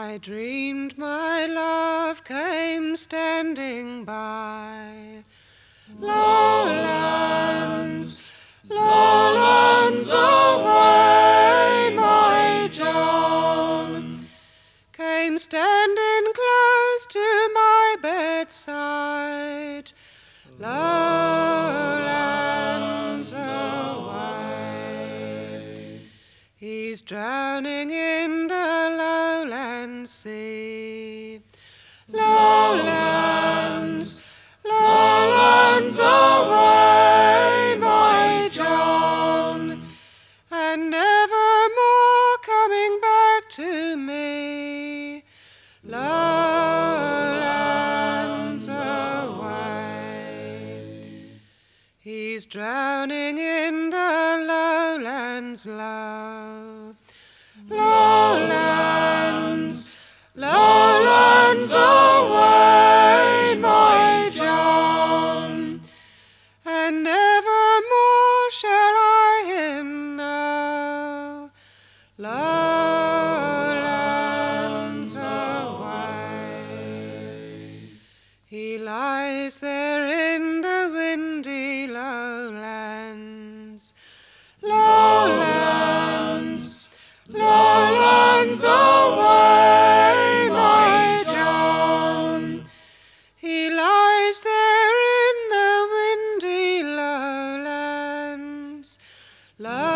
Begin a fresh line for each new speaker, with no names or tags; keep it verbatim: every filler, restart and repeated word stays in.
I dreamed my love came standing by. Lowlands, lowlands away, my John came standing close to my bedside. Lowlands away, he's drowning in the lowland sea. Lowlands, lowlands away, my John, and never more coming back to me. Lowlands away, he's drowning in the lowlands, love. Lowlands, lowlands away, my John, and never more shall I him know. Lowlands away, he lies there in the windy lowlands. Lowlands, lowlands away, my John, he lies there in the windy lowlands. Lowlands